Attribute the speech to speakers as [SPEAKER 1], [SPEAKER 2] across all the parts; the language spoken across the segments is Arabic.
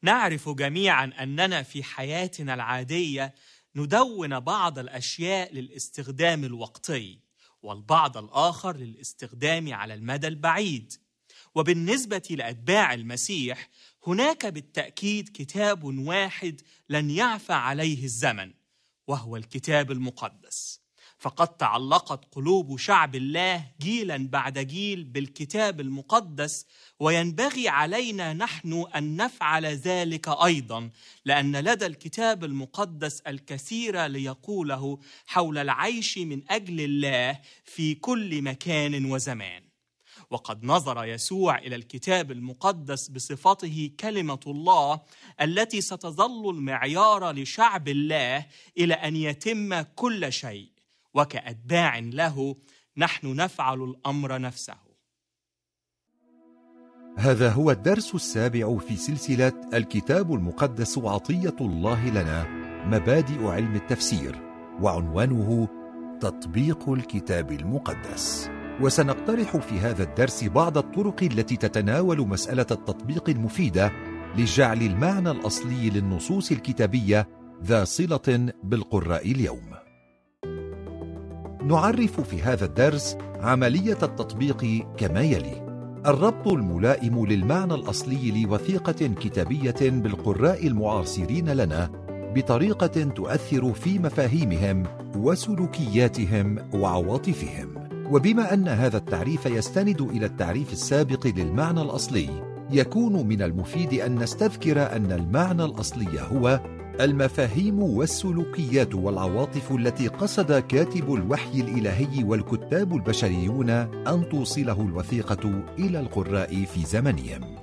[SPEAKER 1] نعرف جميعاً أننا في حياتنا العادية ندون بعض الأشياء للاستخدام الوقتي، والبعض الآخر للاستخدام على المدى البعيد. وبالنسبة لأتباع المسيح هناك بالتأكيد كتاب واحد لن يعفى عليه الزمن، وهو الكتاب المقدس. فقد تعلقت قلوب شعب الله جيلاً بعد جيل بالكتاب المقدس، وينبغي علينا نحن أن نفعل ذلك أيضاً، لأن لدى الكتاب المقدس الكثير ليقوله حول العيش من أجل الله في كل مكان وزمان. وقد نظر يسوع إلى الكتاب المقدس بصفته كلمة الله التي ستظل المعيار لشعب الله إلى أن يتم كل شيء، وكأتباع له نحن نفعل الأمر نفسه.
[SPEAKER 2] هذا هو الدرس السابع في سلسلة الكتاب المقدس عطية الله لنا، مبادئ علم التفسير، وعنوانه تطبيق الكتاب المقدس. وسنقترح في هذا الدرس بعض الطرق التي تتناول مسألة التطبيق المفيدة لجعل المعنى الأصلي للنصوص الكتابية ذا صلة بالقراء اليوم. نعرف في هذا الدرس عملية التطبيق كما يلي: الربط الملائم للمعنى الأصلي لوثيقة كتابية بالقراء المعاصرين لنا بطريقة تؤثر في مفاهيمهم وسلوكياتهم وعواطفهم. وبما أن هذا التعريف يستند إلى التعريف السابق للمعنى الأصلي، يكون من المفيد أن نستذكر أن المعنى الأصلي هو المفاهيم والسلوكيات والعواطف التي قصد كاتب الوحي الإلهي والكتاب البشريون أن توصله الوثيقة إلى القراء في زمنهم.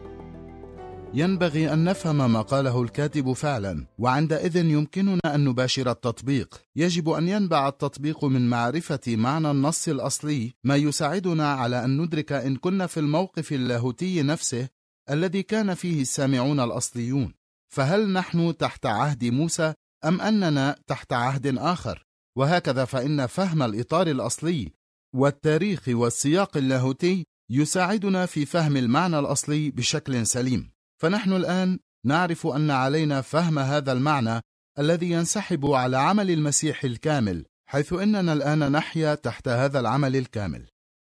[SPEAKER 3] ينبغي أن نفهم ما قاله الكاتب فعلا، وعندئذ يمكننا أن نباشر التطبيق. يجب أن ينبع التطبيق من معرفة معنى النص الأصلي، ما يساعدنا على أن ندرك إن كنا في الموقف اللاهوتي نفسه الذي كان فيه السامعون الأصليون، فهل نحن تحت عهد موسى أم أننا تحت عهد آخر؟ وهكذا فإن فهم الإطار الأصلي والتاريخ والسياق اللاهوتي يساعدنا في فهم المعنى الأصلي بشكل سليم. فنحن الآن نعرف أن علينا فهم هذا المعنى الذي ينسحب على عمل المسيح الكامل، حيث إننا الآن نحيا تحت هذا العمل الكامل.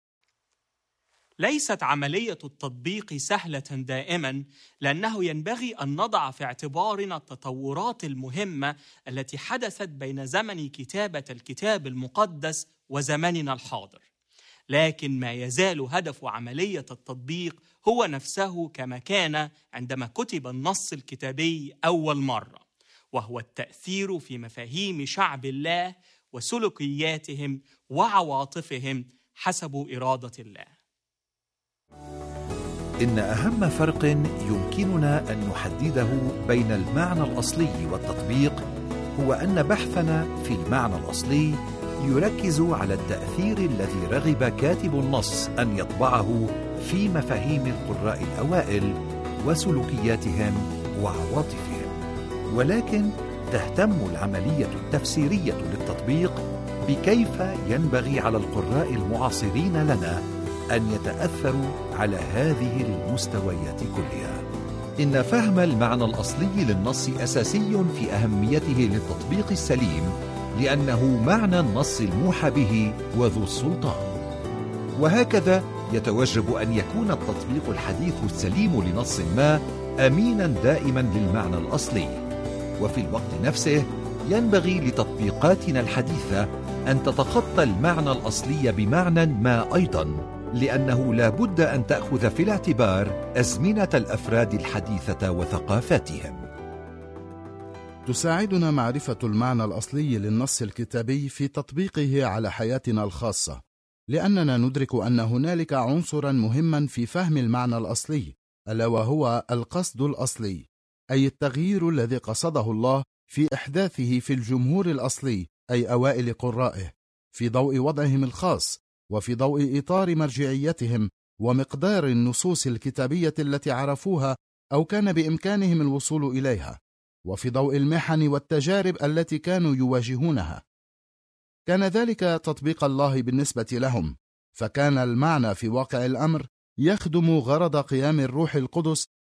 [SPEAKER 1] ليست عملية التطبيق سهلة دائما، لأنه ينبغي أن نضع في اعتبارنا التطورات المهمة التي حدثت بين زمن كتابة الكتاب المقدس وزمننا الحاضر. لكن ما يزال هدف عملية التطبيق هو نفسه كما كان عندما كتب النص الكتابي أول مرة، وهو التأثير في مفاهيم شعب الله وسلوكياتهم وعواطفهم حسب إرادة الله.
[SPEAKER 2] إن أهم فرق يمكننا أن نحدده بين المعنى الأصلي والتطبيق هو أن بحثنا في المعنى الأصلي يركز على التأثير الذي رغب كاتب النص أن يطبعه في مفاهيم القراء الأوائل وسلوكياتهم وعواطفهم، ولكن تهتم العملية التفسيرية للتطبيق بكيف ينبغي على القراء المعاصرين لنا أن يتأثروا على هذه المستويات كلها. إن فهم المعنى الأصلي للنص أساسي في أهميته للتطبيق السليم، لأنه معنى النص الموحى به وذو السلطان. وهكذا يتوجب أن يكون التطبيق الحديث السليم لنص ما أمينا دائما للمعنى الأصلي، وفي الوقت نفسه ينبغي لتطبيقاتنا الحديثة أن تتخطى المعنى الأصلي بمعنى ما أيضا، لأنه لا بد أن تأخذ في الاعتبار أزمنة الأفراد الحديثة وثقافاتهم.
[SPEAKER 3] تساعدنا معرفة المعنى الأصلي للنص الكتابي في تطبيقه على حياتنا الخاصة، لأننا ندرك أن هنالك عنصرا مهما في فهم المعنى الأصلي، ألا وهو القصد الأصلي، أي التغيير الذي قصده الله في إحداثه في الجمهور الأصلي، أي أوائل قرائه، في ضوء وضعهم الخاص، وفي ضوء إطار مرجعيتهم ومقدار النصوص الكتابية التي عرفوها أو كان بإمكانهم الوصول إليها، وفي ضوء المحن والتجارب التي كانوا يواجهونها. كان ذلك تطبيق الله بالنسبة لهم، فكان المعنى في واقع الأمر يخدم غرض قيام الروح القدس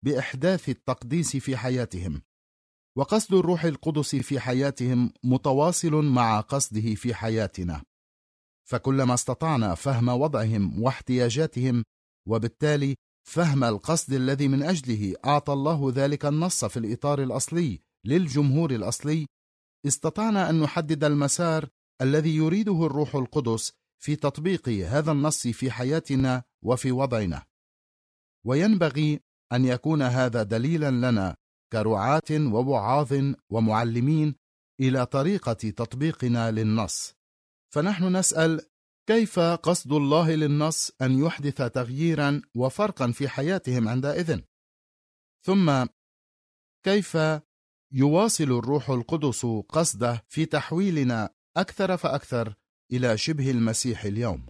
[SPEAKER 3] بإحداث التقديس في حياتهم، وقصد الروح القدس في حياتهم متواصل مع قصده في حياتنا، فكلما استطعنا فهم وضعهم واحتياجاتهم، وبالتالي فهم القصد الذي من أجله أعطى الله ذلك النص في الإطار الأصلي للجمهور الأصلي، استطعنا أن نحدد المسار الذي يريده الروح القدس في تطبيق هذا النص في حياتنا وفي وضعنا. وينبغي أن يكون هذا دليلا لنا كرعاة ووعاظ ومعلمين إلى طريقة تطبيقنا للنص. فنحن نسأل: كيف قصد الله للنص أن يحدث تغييرا وفرقا في حياتهم عندئذ؟ ثم كيف يواصل الروح القدس قصده في تحويلنا أكثر فأكثر إلى شبه المسيح اليوم؟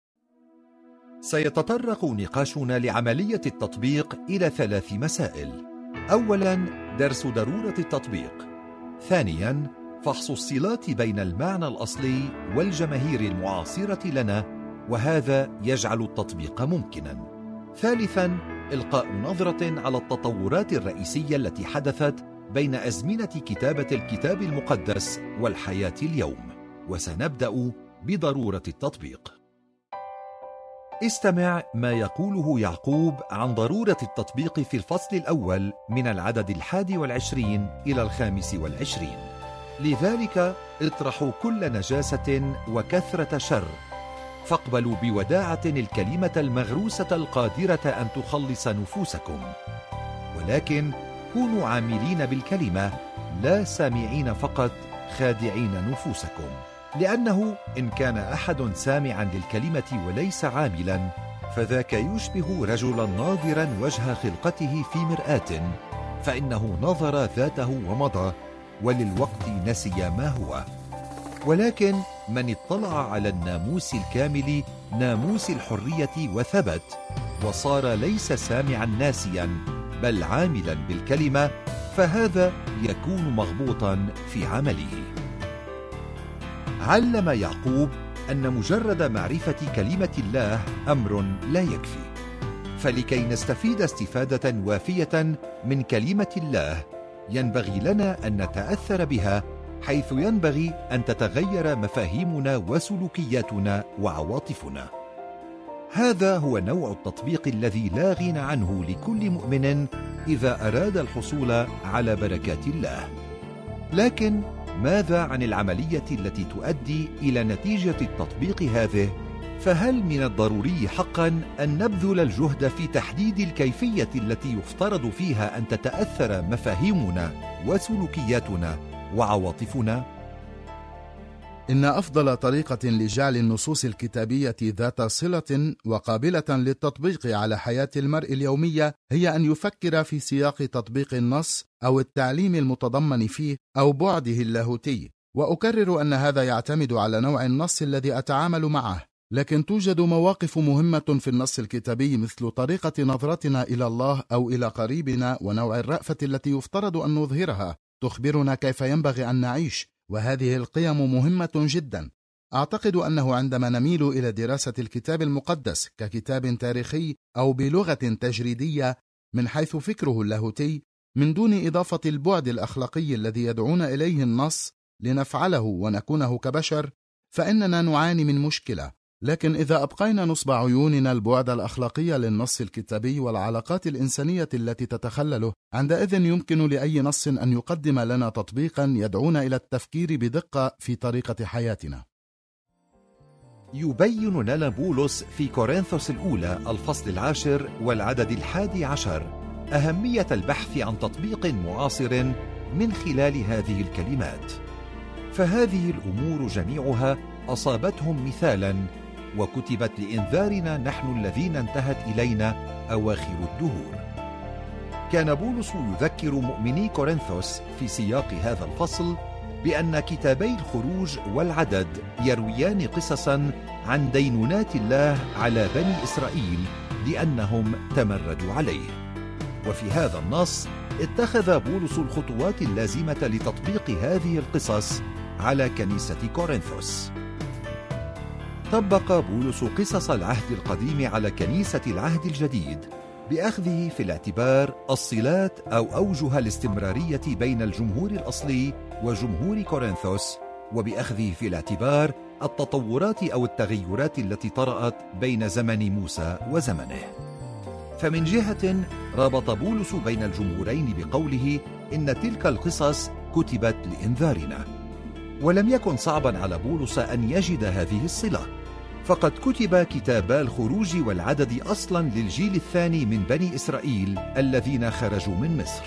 [SPEAKER 2] سيتطرق نقاشنا لعملية التطبيق إلى 3 مسائل. أولاً، درس ضرورة التطبيق. ثانياً، فحص الصلات بين المعنى الأصلي والجماهير المعاصرة لنا، وهذا يجعل التطبيق ممكناً. ثالثاً، إلقاء نظرة على التطورات الرئيسية التي حدثت بين أزمنة كتابة الكتاب المقدس والحياة اليوم، وسنبدأ بضرورة التطبيق. استمع ما يقوله يعقوب عن ضرورة التطبيق في الفصل الأول من العدد 21 إلى 25. لذلك اطرحوا كل نجاسة وكثرة شر، فاقبلوا بوداعة الكلمة المغروسة القادرة أن تخلص نفوسكم، ولكن كونوا عاملين بالكلمة لا سامعين فقط خادعين نفوسكم، لأنه إن كان أحد سامعا للكلمة وليس عاملا فذاك يشبه رجلا ناظرا وجه خلقته في مرآة، فإنه نظر ذاته ومضى وللوقت نسي ما هو. ولكن من اطلع على الناموس الكامل، ناموس الحرية، وثبت وصار ليس سامعا ناسيا بل عاملا بالكلمة، فهذا يكون مغبوطا في عمله. علم يعقوب أن مجرد معرفة كلمة الله أمر لا يكفي، فلكي نستفيد استفادة وافية من كلمة الله ينبغي لنا أن نتأثر بها، حيث ينبغي أن تتغير مفاهيمنا وسلوكياتنا وعواطفنا. هذا هو نوع التطبيق الذي لا غنى عنه لكل مؤمن إذا أراد الحصول على بركات الله. لكن ماذا عن العملية التي تؤدي إلى نتيجة التطبيق هذه؟ فهل من الضروري حقا أن نبذل الجهد في تحديد الكيفية التي يفترض فيها أن تتأثر مفاهيمنا وسلوكياتنا وعواطفنا؟
[SPEAKER 3] إن أفضل طريقة لجعل النصوص الكتابية ذات صلة وقابلة للتطبيق على حياة المرء اليومية هي أن يفكر في سياق تطبيق النص أو التعليم المتضمن فيه أو بعده اللاهوتي. وأكرر أن هذا يعتمد على نوع النص الذي أتعامل معه، لكن توجد مواقف مهمة في النص الكتابي مثل طريقة نظرتنا إلى الله أو إلى قريبنا ونوع الرأفة التي يفترض أن نظهرها تخبرنا كيف ينبغي أن نعيش، وهذه القيم مهمة جدا. أعتقد أنه عندما نميل إلى دراسة الكتاب المقدس ككتاب تاريخي أو بلغة تجريدية من حيث فكره اللاهوتي من دون إضافة البعد الأخلاقي الذي يدعونا إليه النص لنفعله ونكونه كبشر، فإننا نعاني من مشكلة. لكن إذا أبقينا نصب عيوننا البعد الأخلاقي للنص الكتابي والعلاقات الإنسانية التي تتخلله، عندئذ يمكن لأي نص أن يقدم لنا تطبيقا يدعونا إلى التفكير بدقة في طريقة حياتنا.
[SPEAKER 2] يبين لنا بولس في كورنثوس الأولى الفصل 10 والعدد 11 أهمية البحث عن تطبيق معاصر من خلال هذه الكلمات: فهذه الأمور جميعها أصابتهم مثالا وكتبت لإنذارنا نحن الذين انتهت إلينا أواخر الدهور. كان بولس يذكر مؤمني كورنثوس في سياق هذا الفصل بأن كتابي الخروج والعدد يرويان قصصا عن دينونات الله على بني إسرائيل لأنهم تمردوا عليه. وفي هذا النص اتخذ بولس الخطوات اللازمة لتطبيق هذه القصص على كنيسة كورنثوس. طبق بولس قصص العهد القديم على كنيسة العهد الجديد، بأخذه في الاعتبار الصلات أو أوجه الاستمرارية بين الجمهور الأصلي وجمهور كورنثوس، وبأخذه في الاعتبار التطورات أو التغيرات التي طرأت بين زمن موسى وزمنه. فمن جهة رابط بولس بين الجمهورين بقوله إن تلك القصص كتبت لإنذارنا، ولم يكن صعبا على بولس أن يجد هذه الصلة، فقد كتب كتابا الخروج والعدد أصلا للجيل الثاني من بني إسرائيل الذين خرجوا من مصر،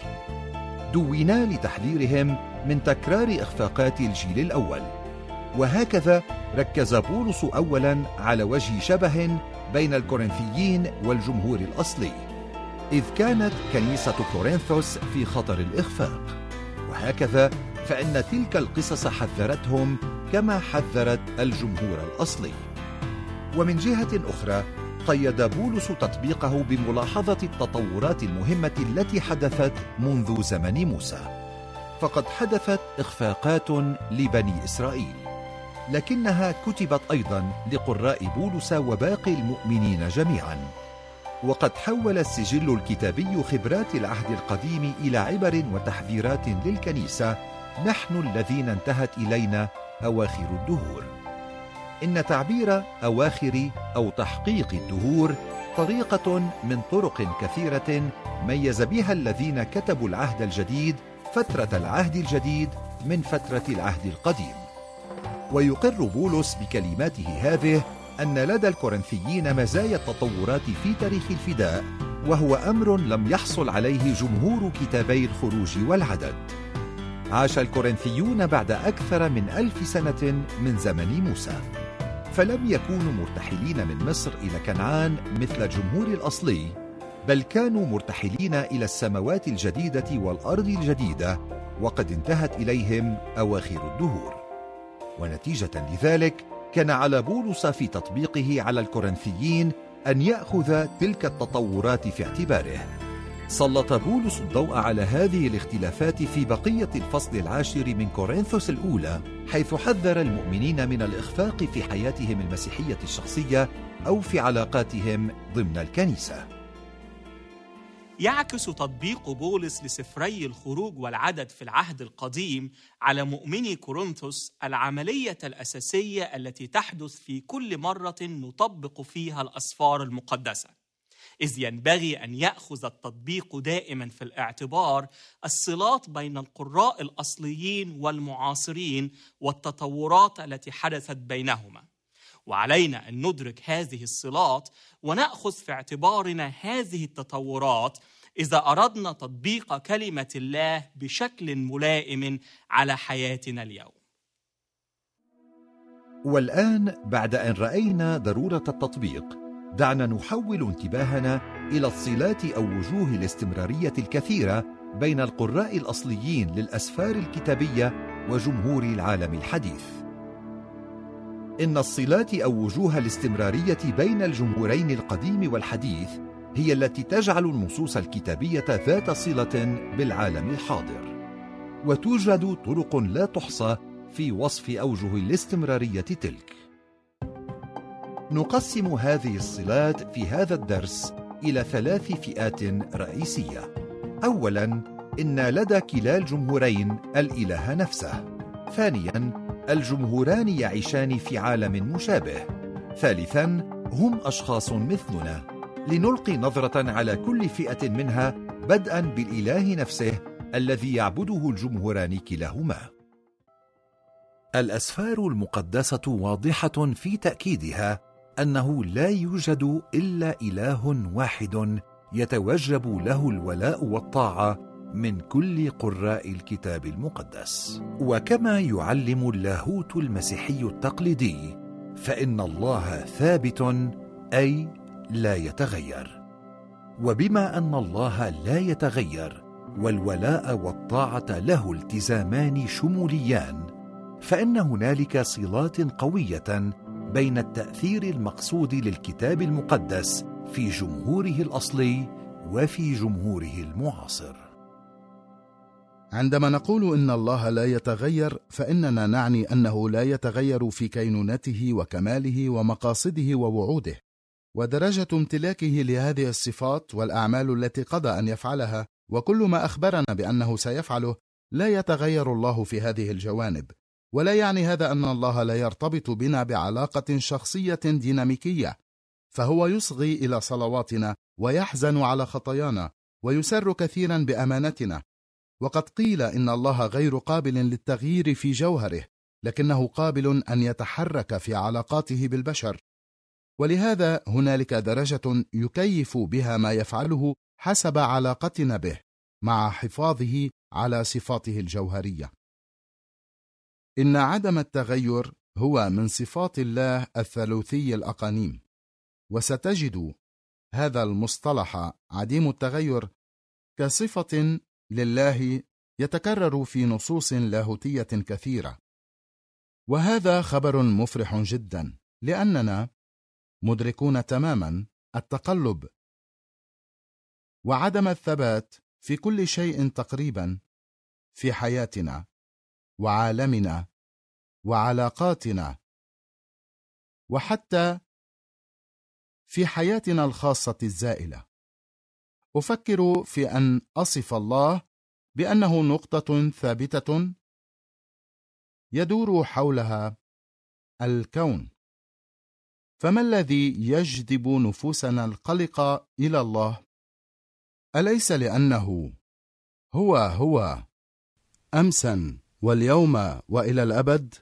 [SPEAKER 2] دونا لتحذيرهم من تكرار إخفاقات الجيل الأول. وهكذا ركز بولس أولا على وجه شبه بين الكورنثيين والجمهور الأصلي، إذ كانت كنيسة كورنثوس في خطر الإخفاق، وهكذا فإن تلك القصص حذرتهم كما حذرت الجمهور الأصلي. ومن جهة أخرى قيد بولس تطبيقه بملاحظة التطورات المهمة التي حدثت منذ زمن موسى، فقد حدثت إخفاقات لبني إسرائيل، لكنها كتبت أيضا لقراء بولس وباقي المؤمنين جميعا. وقد حول السجل الكتابي خبرات العهد القديم إلى عبر وتحذيرات للكنيسة نحن الذين انتهت إلينا أواخر الدهور. إن تعبير أواخر أو تحقيق الدهور طريقة من طرق كثيرة ميز بها الذين كتبوا العهد الجديد فترة العهد الجديد من فترة العهد القديم. ويقر بولس بكلماته هذه أن لدى الكورنثيين مزايا التطورات في تاريخ الفداء، وهو أمر لم يحصل عليه جمهور كتابي الخروج والعدد. عاش الكورنثيون بعد أكثر من 1000 سنة من زمن موسى، فلم يكونوا مرتحلين من مصر إلى كنعان مثل الجمهور الأصلي، بل كانوا مرتحلين إلى السماوات الجديدة والأرض الجديدة، وقد انتهت إليهم أواخر الدهور. ونتيجة لذلك كان على بولس في تطبيقه على الكورنثيين أن يأخذ تلك التطورات في اعتباره. سلط بولس الضوء على هذه الاختلافات في بقية الفصل 10 من كورنثوس الأولى، حيث حذر المؤمنين من الإخفاق في حياتهم المسيحية الشخصية أو في علاقاتهم ضمن الكنيسة.
[SPEAKER 1] يعكس تطبيق بولس لسفري الخروج والعدد في العهد القديم على مؤمني كورنثوس العملية الأساسية التي تحدث في كل مرة نطبق فيها الأسفار المقدسة، إذ ينبغي أن يأخذ التطبيق دائما في الاعتبار الصلات بين القراء الأصليين والمعاصرين والتطورات التي حدثت بينهما. وعلينا أن ندرك هذه الصلات ونأخذ في اعتبارنا هذه التطورات إذا أردنا تطبيق كلمة الله بشكل ملائم على حياتنا اليوم.
[SPEAKER 2] والآن بعد أن رأينا ضرورة التطبيق، دعنا نحول انتباهنا إلى الصلات أو وجوه الاستمرارية الكثيرة بين القراء الأصليين للأسفار الكتابية وجمهور العالم الحديث. إن الصلات أو وجوه الاستمرارية بين الجمهورين القديم والحديث هي التي تجعل النصوص الكتابية ذات صلة بالعالم الحاضر، وتوجد طرق لا تحصى في وصف أوجه الاستمرارية تلك. نقسم هذه الصلات في هذا الدرس إلى 3 فئات رئيسية. أولاً، إن لدى كلا الجمهورين الإله نفسه. ثانياً، الجمهوران يعيشان في عالم مشابه. ثالثاً، هم أشخاص مثلنا. لنلقي نظرة على كل فئة منها بدءاً بالإله نفسه الذي يعبده الجمهوران كلاهما. الأسفار المقدسة واضحة في تأكيدها أنه لا يوجد إلا إله واحد يتوجب له الولاء والطاعة من كل قراء الكتاب المقدس. وكما يعلم اللاهوت المسيحي التقليدي، فإن الله ثابت أي لا يتغير. وبما أن الله لا يتغير والولاء والطاعة له التزامان شموليان، فإن هنالك صلات قوية بين التأثير المقصود للكتاب المقدس في جمهوره الأصلي وفي جمهوره المعاصر.
[SPEAKER 3] عندما نقول إن الله لا يتغير، فإننا نعني أنه لا يتغير في كينونته وكماله ومقاصده ووعوده، ودرجة امتلاكه لهذه الصفات والأعمال التي قضى أن يفعلها وكل ما أخبرنا بأنه سيفعله لا يتغير الله في هذه الجوانب. ولا يعني هذا أن الله لا يرتبط بنا بعلاقة شخصية ديناميكية، فهو يصغي إلى صلواتنا ويحزن على خطايانا ويسر كثيرا بأمانتنا. وقد قيل إن الله غير قابل للتغيير في جوهره، لكنه قابل أن يتحرك في علاقاته بالبشر، ولهذا هنالك درجة يكيف بها ما يفعله حسب علاقتنا به مع حفاظه على صفاته الجوهرية. إن عدم التغير هو من صفات الله الثالوثي الأقانيم، وستجد هذا المصطلح عديم التغير كصفة لله يتكرر في نصوص لاهوتية كثيرة. وهذا خبر مفرح جدا، لأننا مدركون تماما التقلب وعدم الثبات في كل شيء تقريبا في حياتنا وعالمنا وعلاقاتنا، وحتى في حياتنا الخاصة الزائلة. أفكر في أن أصف الله بأنه نقطة ثابتة يدور حولها الكون. فما الذي يجذب نفوسنا القلقة إلى الله؟ أليس لأنه هو أمسا واليوم وإلى الأبد؟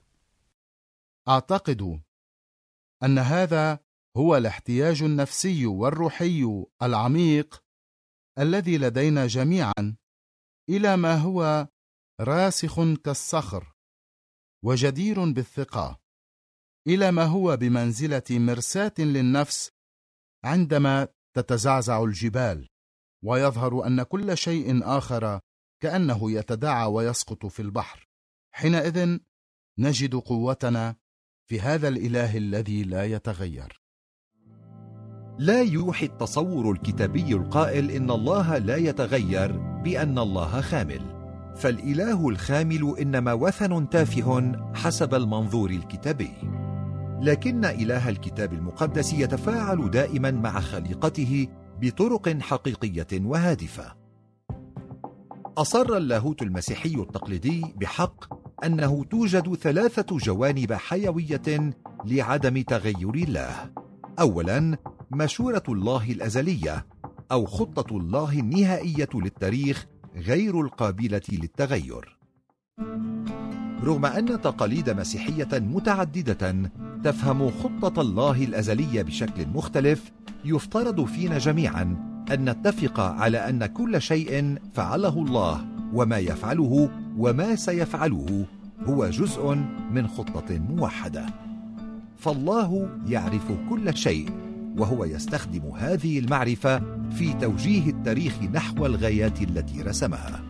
[SPEAKER 3] أعتقد أن هذا هو الاحتياج النفسي والروحي العميق الذي لدينا جميعا إلى ما هو راسخ كالصخر وجدير بالثقة، إلى ما هو بمنزلة مرساة للنفس عندما تتزعزع الجبال ويظهر أن كل شيء آخر كأنه يتداعى ويسقط في البحر. حينئذ نجد قوتنا في هذا الإله الذي لا يتغير.
[SPEAKER 2] لا يوحي التصور الكتابي القائل إن الله لا يتغير بأن الله خامل، فالإله الخامل إنما وثن تافه حسب المنظور الكتابي. لكن إله الكتاب المقدس يتفاعل دائما مع خليقته بطرق حقيقية وهادفة. أصر اللاهوت المسيحي التقليدي بحق أنه توجد 3 جوانب حيوية لعدم تغير الله. أولا، مشورة الله الأزلية أو خطة الله النهائية للتاريخ غير القابلة للتغير. رغم أن تقاليد مسيحية متعددة تفهم خطة الله الأزلية بشكل مختلف، يفترض فينا جميعا أن نتفق على أن كل شيء فعله الله وما يفعله وما سيفعله هو جزء من خطة موحدة. فالله يعرف كل شيء، وهو يستخدم هذه المعرفة في توجيه التاريخ نحو الغايات التي رسمها.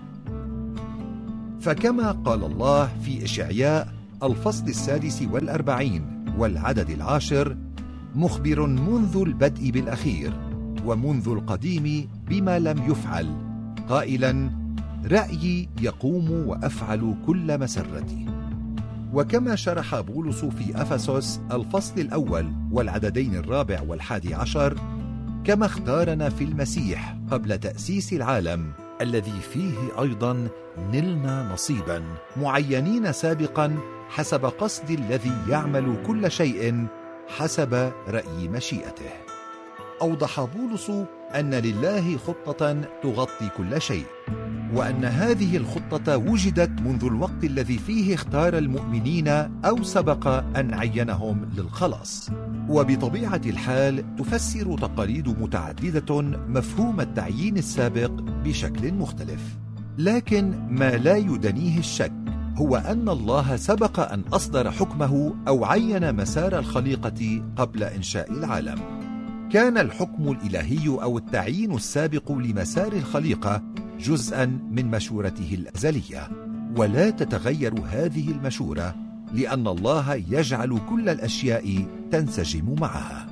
[SPEAKER 2] فكما قال الله في إشعياء الفصل 46 والعدد 10: مخبر منذ البدء بالأخير ومنذ القديم بما لم يفعل، قائلا: رأيي يقوم وأفعل كل مسرتي. وكما شرح بولس في أفسس الفصل 1 والعددين 4 و11: كما اختارنا في المسيح قبل تأسيس العالم الذي فيه أيضا نلنا نصيبا، معينين سابقا حسب قصد الذي يعمل كل شيء حسب رأي مشيئته. أوضح بولس أن لله خطة تغطي كل شيء، وأن هذه الخطة وجدت منذ الوقت الذي فيه اختار المؤمنين أو سبق أن عينهم للخلاص. وبطبيعة الحال تفسر تقاليد متعددة مفهوم التعيين السابق بشكل مختلف، لكن ما لا يدنيه الشك هو أن الله سبق أن أصدر حكمه أو عين مسار الخليقة قبل إنشاء العالم. كان الحكم الإلهي أو التعيين السابق لمسار الخليقة جزءا من مشورته الأزلية، ولا تتغير هذه المشورة لأن الله يجعل كل الأشياء تنسجم معها.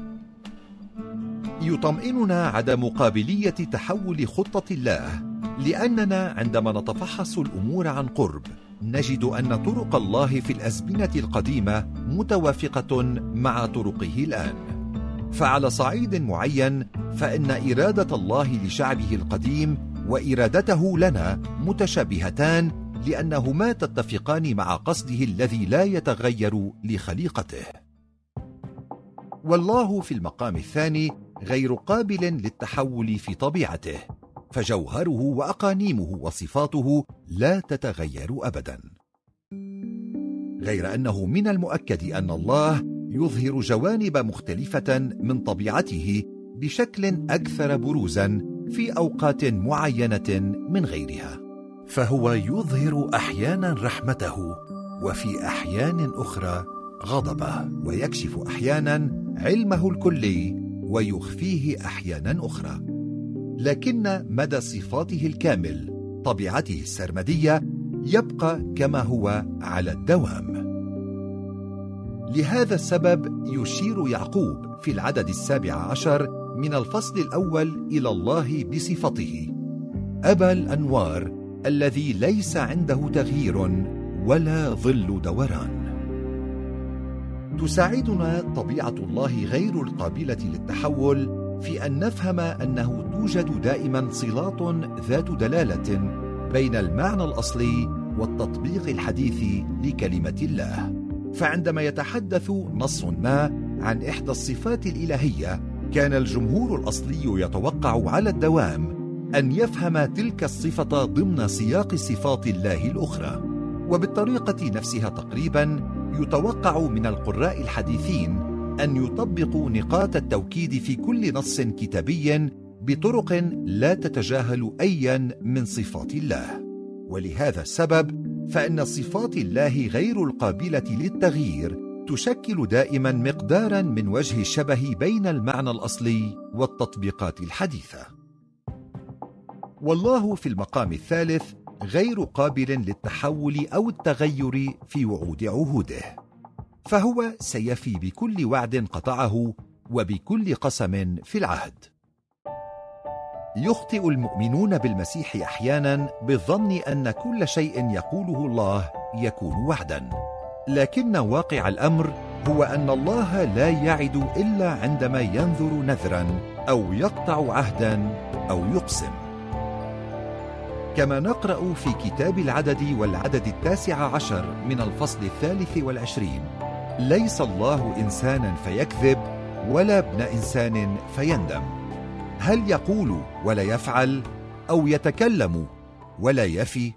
[SPEAKER 2] يطمئننا عدم قابلية تحول خطة الله، لأننا عندما نتفحص الأمور عن قرب نجد أن طرق الله في الأزمنة القديمة متوافقة مع طرقه الآن. فعلى صعيد معين فإن إرادة الله لشعبه القديم وإرادته لنا متشابهتان، لأنهما تتفقان مع قصده الذي لا يتغير لخليقته. والله في المقام الثاني غير قابل للتحول في طبيعته، فجوهره وأقانيمه وصفاته لا تتغير أبدا. غير أنه من المؤكد أن الله يظهر جوانب مختلفة من طبيعته بشكل أكثر بروزا في أوقات معينة من غيرها، فهو يظهر أحيانا رحمته، وفي أحيان أخرى غضبه، ويكشف أحيانا علمه الكلي ويخفيه أحيانا أخرى. لكن مدى صفاته الكامل، طبيعته السرمدية، يبقى كما هو على الدوام. لهذا السبب يشير يعقوب في العدد 17 من الفصل الأول إلى الله بصفته أبا الأنوار الذي ليس عنده تغيير ولا ظل دوران. تساعدنا طبيعة الله غير القابلة للتحول في أن نفهم أنه توجد دائما صلات ذات دلالة بين المعنى الأصلي والتطبيق الحديث لكلمة الله. فعندما يتحدث نص ما عن إحدى الصفات الإلهية، كان الجمهور الأصلي يتوقع على الدوام أن يفهم تلك الصفة ضمن سياق صفات الله الأخرى. وبالطريقة نفسها تقريبا يتوقع من القراء الحديثين أن يطبقوا نقاط التوكيد في كل نص كتابي بطرق لا تتجاهل أيا من صفات الله. ولهذا السبب فإن صفات الله غير القابلة للتغيير تشكل دائما مقدارا من وجه الشبه بين المعنى الأصلي والتطبيقات الحديثة. والله في المقام الثالث غير قابل للتحول أو التغير في وعود عهوده، فهو سيفي بكل وعد قطعه وبكل قسم في العهد. يخطئ المؤمنون بالمسيح أحيانا بالظن أن كل شيء يقوله الله يكون وعدا، لكن واقع الأمر هو أن الله لا يعد إلا عندما ينذر نذرا أو يقطع عهدا أو يقسم. كما نقرأ في كتاب العدد والعدد 19 من الفصل 23: ليس الله إنسانا فيكذب ولا ابن إنسان فيندم. هل يقول ولا يفعل، أو يتكلم ولا يفي؟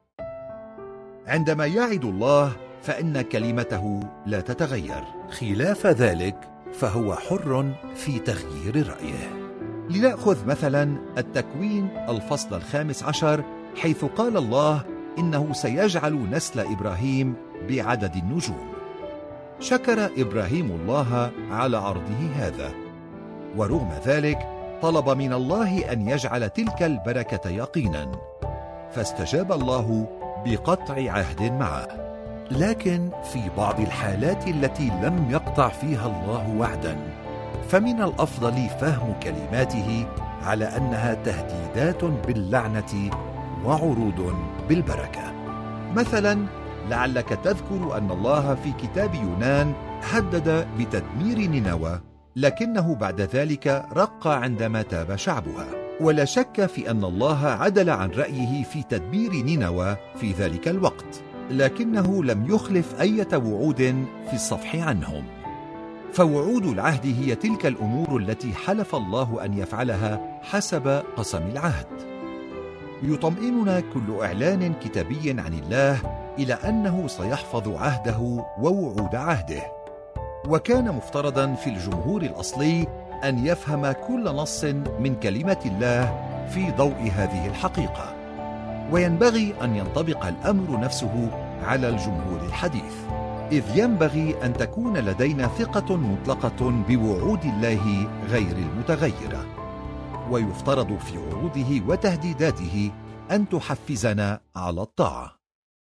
[SPEAKER 2] عندما يعد الله فإن كلمته لا تتغير، خلاف ذلك فهو حر في تغيير رأيه. لنأخذ مثلا التكوين الفصل 15، حيث قال الله إنه سيجعل نسل إبراهيم بعدد النجوم. شكر إبراهيم الله على عرضه هذا، ورغم ذلك طلب من الله أن يجعل تلك البركة يقينا، فاستجاب الله بقطع عهد معه. لكن في بعض الحالات التي لم يقطع فيها الله وعدا، فمن الأفضل فهم كلماته على أنها تهديدات باللعنة وعروض بالبركة. مثلا لعلك تذكر أن الله في كتاب يونان هدد بتدمير نينوى، لكنه بعد ذلك رق عندما تاب شعبها. ولا شك في أن الله عدل عن رأيه في تدمير نينوى في ذلك الوقت، لكنه لم يخلف أي وعود في الصفح عنهم. فوعود العهد هي تلك الأمور التي حلف الله أن يفعلها حسب قسم العهد. يطمئننا كل إعلان كتابي عن الله إلى أنه سيحفظ عهده ووعود عهده. وكان مفترضا في الجمهور الأصلي أن يفهم كل نص من كلمة الله في ضوء هذه الحقيقة، وينبغي أن ينطبق الأمر نفسه على الجمهور الحديث، إذ ينبغي أن تكون لدينا ثقة مطلقة بوعود الله غير المتغيرة، ويفترض في عروضه وتهديداته أن تحفزنا على الطاعة.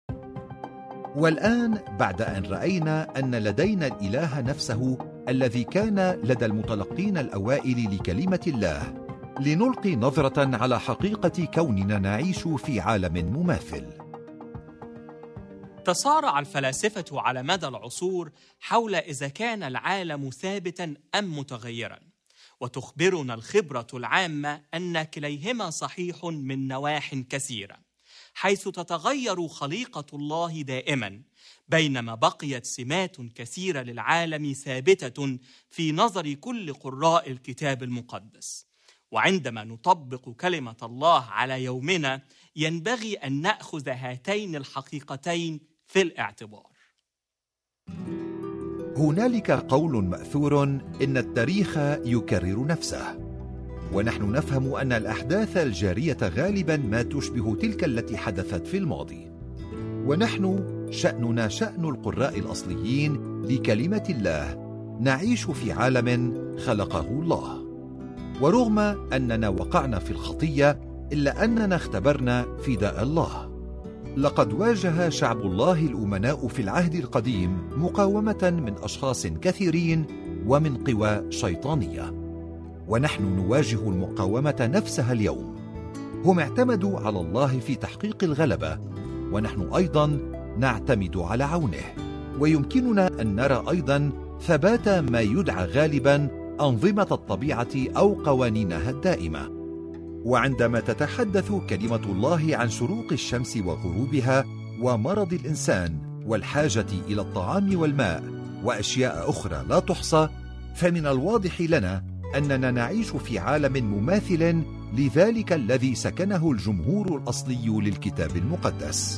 [SPEAKER 2] والآن بعد أن رأينا أن لدينا الإله نفسه الذي كان لدى المتلقين الأوائل لكلمة الله، لنلقي نظرة على حقيقة كوننا نعيش في عالم مماثل.
[SPEAKER 1] تصارع الفلاسفة على مدى العصور حول إذا كان العالم ثابتاً أم متغيراً، وتخبرنا الخبرة العامة أن كليهما صحيح من نواح كثيرة، حيث تتغير خليقة الله دائماً، بينما بقيت سمات كثيرة للعالم ثابتة في نظر كل قراء الكتاب المقدس. وعندما نطبق كلمة الله على يومنا ينبغي أن نأخذ هاتين الحقيقتين في الاعتبار.
[SPEAKER 2] هنالك قول مأثور إن التاريخ يكرر نفسه، ونحن نفهم أن الأحداث الجارية غالباً ما تشبه تلك التي حدثت في الماضي، ونحن شأننا شأن القراء الأصليين لكلمة الله، نعيش في عالم خلقه الله، ورغم أننا وقعنا في الخطية إلا أننا اختبرنا فداء الله. لقد واجه شعب الله الأمناء في العهد القديم مقاومة من أشخاص كثيرين ومن قوى شيطانية، ونحن نواجه المقاومة نفسها اليوم. هم اعتمدوا على الله في تحقيق الغلبة، ونحن أيضا نعتمد على عونه، ويمكننا أن نرى أيضا ثبات ما يدعى غالبا أنظمة الطبيعة أو قوانينها الدائمة. وعندما تتحدث كلمة الله عن شروق الشمس وغروبها ومرض الإنسان والحاجة إلى الطعام والماء وأشياء أخرى لا تحصى، فمن الواضح لنا أننا نعيش في عالم مماثل لذلك الذي سكنه الجمهور الأصلي للكتاب المقدس.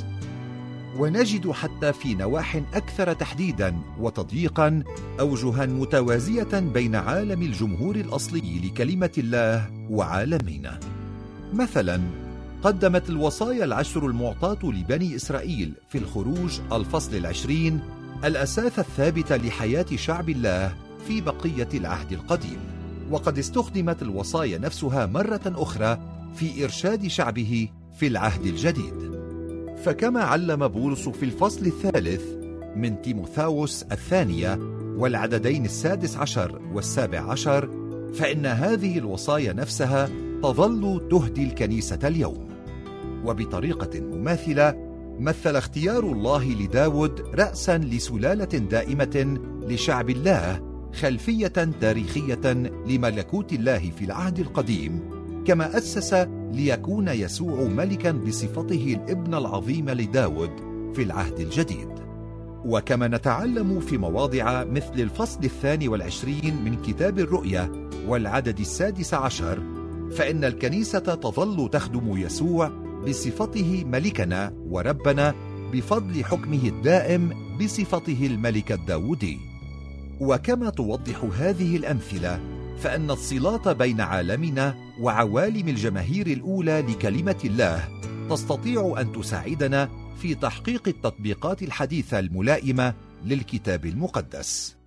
[SPEAKER 2] ونجد حتى في نواح أكثر تحديداً وتضييقاً أوجهاً متوازية بين عالم الجمهور الأصلي لكلمة الله وعالمنا. مثلاً، قدمت الوصايا العشر المعطاة لبني إسرائيل في الخروج الفصل 20 الأساس الثابت لحياة شعب الله في بقية العهد القديم، وقد استخدمت الوصايا نفسها مرة أخرى في إرشاد شعبه في العهد الجديد. فكما علم بولس في الفصل 3 من تيموثاوس الثانية والعددين 16 و17، فإن هذه الوصايا نفسها تظل تهدي الكنيسة اليوم. وبطريقة مماثلة مثل اختيار الله لداود رأساً لسلالة دائمة لشعب الله خلفية تاريخية لملكوت الله في العهد القديم، كما أسس ليكون يسوع ملكاً بصفته الابن العظيم لداود في العهد الجديد. وكما نتعلم في مواضع مثل الفصل 22 من كتاب الرؤيا والعدد 16، فإن الكنيسة تظل تخدم يسوع بصفته ملكنا وربنا بفضل حكمه الدائم بصفته الملك الداودي. وكما توضح هذه الأمثلة، فإن الصلات بين عالمنا وعوالم الجماهير الأولى لكلمة الله تستطيع أن تساعدنا في تحقيق التطبيقات الحديثة الملائمة للكتاب المقدس.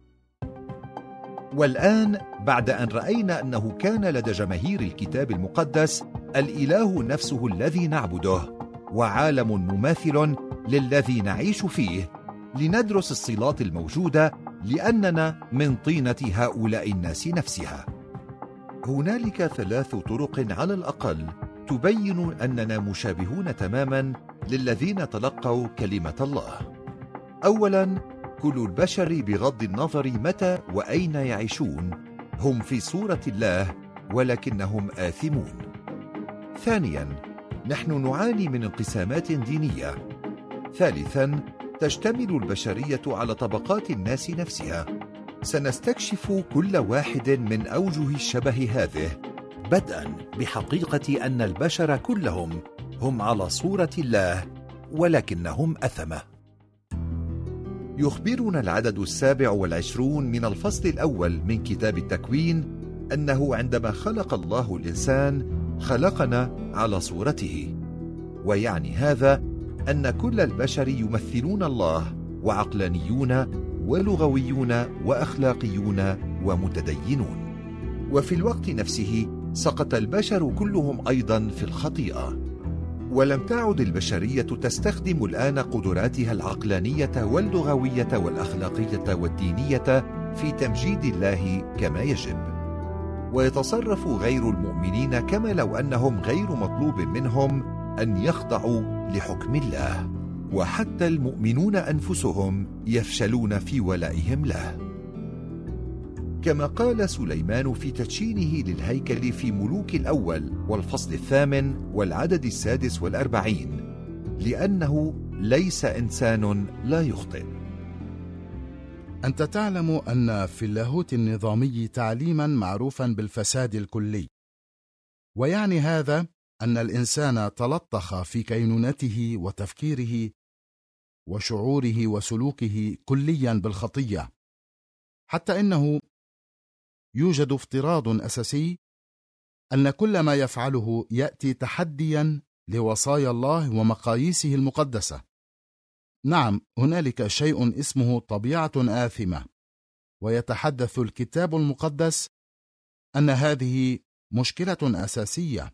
[SPEAKER 2] والآن بعد أن رأينا أنه كان لدى جماهير الكتاب المقدس الإله نفسه الذي نعبده وعالم مماثل للذي نعيش فيه، لندرس الصلات الموجودة لأننا من طينة هؤلاء الناس نفسها. هنالك 3 طرق على الأقل تبين أننا مشابهون تماما للذين تلقوا كلمة الله. أولا، كل البشر بغض النظر متى وأين يعيشون هم في صورة الله ولكنهم آثمون. ثانيا، نحن نعاني من انقسامات دينية. ثالثا، تشتمل البشرية على طبقات الناس نفسها. سنستكشف كل واحد من أوجه الشبه هذه، بدءا بحقيقة أن البشر كلهم هم على صورة الله ولكنهم أثمة. يخبرنا العدد 27 من الفصل الأول من كتاب التكوين أنه عندما خلق الله الإنسان خلقنا على صورته، ويعني هذا أن كل البشر يمثلون الله وعقلانيون ولغويون وأخلاقيون ومتدينون. وفي الوقت نفسه سقط البشر كلهم أيضا في الخطيئة، ولم تعد البشرية تستخدم الآن قدراتها العقلانية واللغوية والأخلاقية والدينية في تمجيد الله كما يجب، ويتصرف غير المؤمنين كما لو أنهم غير مطلوب منهم أن يخضعوا لحكم الله. وحتى المؤمنون أنفسهم يفشلون في ولائهم له. كما قال سليمان في تدشينه للهيكل في ملوك الأول والفصل 8 والعدد 46: لأنه ليس إنسان لا يخطئ.
[SPEAKER 3] أنت تعلم أن في اللاهوت النظامي تعليما معروفا بالفساد الكلي، ويعني هذا أن الإنسان تلطخ في كينونته وتفكيره وشعوره وسلوكه كليا بالخطية، حتى إنه يوجد افتراض أساسي أن كل ما يفعله يأتي تحديا لوصايا الله ومقاييسه المقدسة. نعم، هنالك شيء اسمه طبيعة آثمة، ويتحدث الكتاب المقدس أن هذه مشكلة أساسية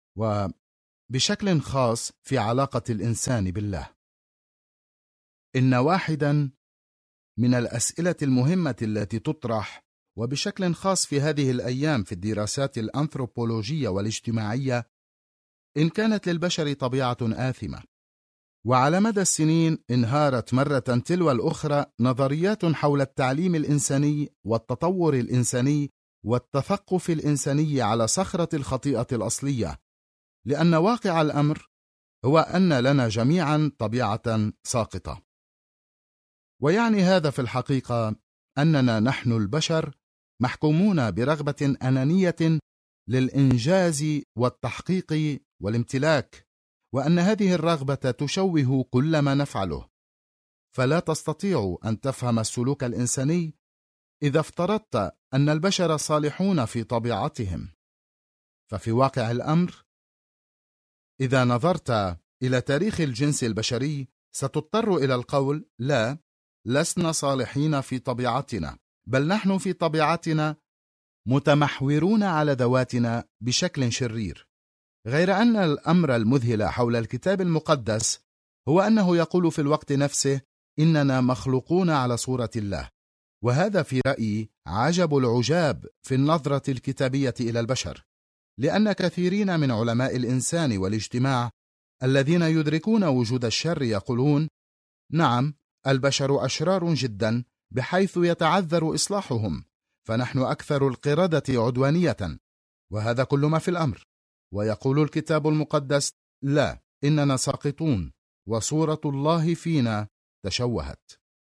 [SPEAKER 3] وبشكل خاص في علاقة الإنسان بالله. إن واحدا من الأسئلة المهمة التي تطرح وبشكل خاص في هذه الأيام في الدراسات الأنثروبولوجية والاجتماعية إن كانت للبشر طبيعة آثمة. وعلى مدى السنين انهارت مرة تلو الأخرى نظريات حول التعليم الإنساني والتطور الإنساني والتثقف الإنساني على صخرة الخطيئة الأصلية، لأن واقع الأمر هو أن لنا جميعا طبيعة ساقطة. ويعني هذا في الحقيقة أننا نحن البشر محكومون برغبة أنانية للإنجاز والتحقيق والامتلاك، وأن هذه الرغبة تشوه كل ما نفعله. فلا تستطيع أن تفهم السلوك الإنساني إذا افترضت أن البشر صالحون في طبيعتهم. ففي واقع الأمر إذا نظرت إلى تاريخ الجنس البشري ستضطر إلى القول: لا، لسنا صالحين في طبيعتنا، بل نحن في طبيعتنا متمحورون على ذواتنا بشكل شرير. غير أن الأمر المذهل حول الكتاب المقدس هو أنه يقول في الوقت نفسه إننا مخلوقون على صورة الله، وهذا في رأيي عجب العجاب في النظرة الكتابية إلى البشر، لأن كثيرين من علماء الإنسان والاجتماع الذين يدركون وجود الشر يقولون: نعم، البشر أشرار جدا بحيث يتعذر إصلاحهم، فنحن أكثر القردة عدوانية، وهذا كل ما في الأمر. ويقول الكتاب المقدس: لا، إننا ساقطون وصورة الله فينا تشوهت.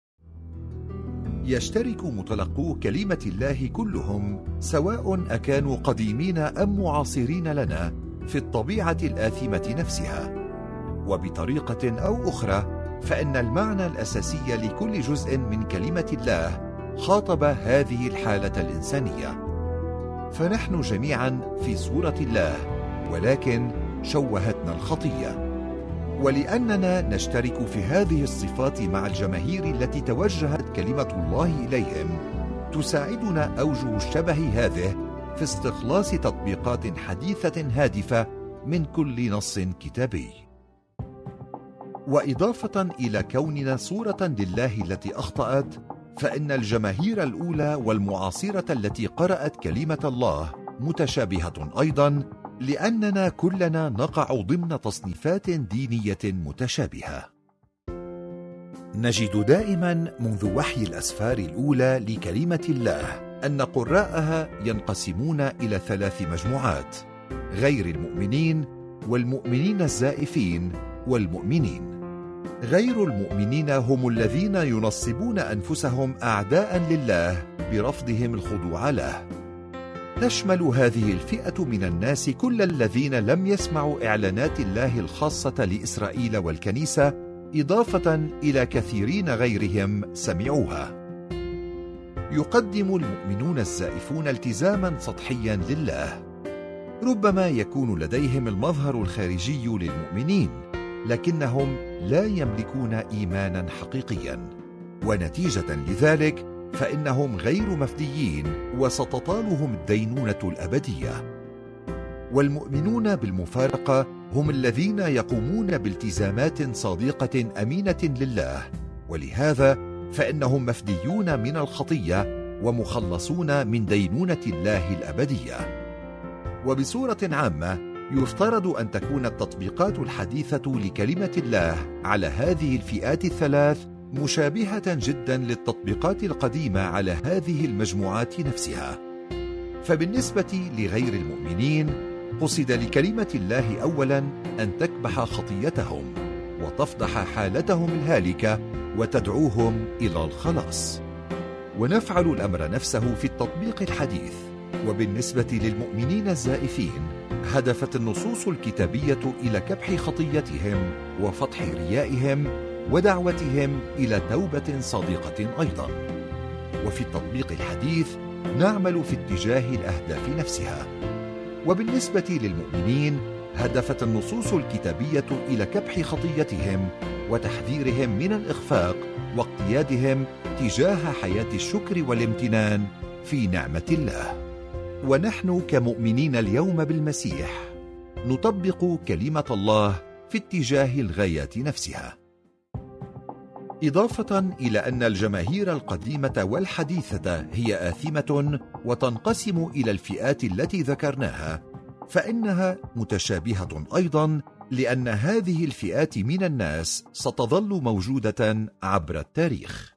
[SPEAKER 2] يشترك متلقو كلمة الله كلهم، سواء أكانوا قديمين أم معاصرين لنا، في الطبيعة الآثمة نفسها. وبطريقة أو أخرى فإن المعنى الأساسي لكل جزء من كلمة الله خاطب هذه الحالة الإنسانية. فنحن جميعا في صورة الله، ولكن شوهتنا الخطية. ولأننا نشترك في هذه الصفات مع الجماهير التي توجهت كلمة الله إليهم، تساعدنا أوجه الشبه هذه في استخلاص تطبيقات حديثة هادفة من كل نص كتابي. وإضافة إلى كوننا صورة لله التي أخطأت، فإن الجماهير الأولى والمعاصرة التي قرأت كلمة الله متشابهة أيضا، لأننا كلنا نقع ضمن تصنيفات دينية متشابهة. نجد دائما منذ وحي الأسفار الأولى لكلمة الله أن قراءها ينقسمون إلى 3 مجموعات: غير المؤمنين، والمؤمنين الزائفين، والمؤمنين. غير المؤمنين هم الذين ينصبون أنفسهم أعداء لله برفضهم الخضوع له. تشمل هذه الفئة من الناس كل الذين لم يسمعوا إعلانات الله الخاصة لإسرائيل والكنيسة، إضافة إلى كثيرين غيرهم سمعوها. يقدم المؤمنون الزائفون التزاما سطحيا لله، ربما يكون لديهم المظهر الخارجي للمؤمنين، لكنهم لا يملكون إيمانا حقيقيا، ونتيجة لذلك فإنهم غير مفديين وستطالهم الدينونة الأبدية. والمؤمنون بالمفارقة هم الذين يقومون بالتزامات صادقة أمينة لله، ولهذا فإنهم مفديون من الخطية ومخلصون من دينونة الله الأبدية. وبصورة عامة يفترض أن تكون التطبيقات الحديثة لكلمة الله على هذه الفئات الثلاث مشابهة جدا للتطبيقات القديمة على هذه المجموعات نفسها. فبالنسبة لغير المؤمنين قصد لكلمة الله أولا أن تكبح خطيتهم وتفضح حالتهم الهالكة وتدعوهم إلى الخلاص، ونفعل الأمر نفسه في التطبيق الحديث. وبالنسبة للمؤمنين الزائفين هدفت النصوص الكتابية إلى كبح خطيتهم وفتح ريائهم ودعوتهم إلى توبة صادقة أيضا. وفي التطبيق الحديث نعمل في اتجاه الأهداف نفسها. وبالنسبة للمؤمنين هدفت النصوص الكتابية إلى كبح خطيتهم وتحذيرهم من الإخفاق واقتيادهم تجاه حياة الشكر والامتنان في نعمة الله. ونحن كمؤمنين اليوم بالمسيح نطبق كلمة الله في اتجاه الغاية نفسها. إضافة إلى أن الجماهير القديمة والحديثة هي آثمة وتنقسم إلى الفئات التي ذكرناها، فإنها متشابهة أيضا، لأن هذه الفئات من الناس ستظل موجودة عبر التاريخ.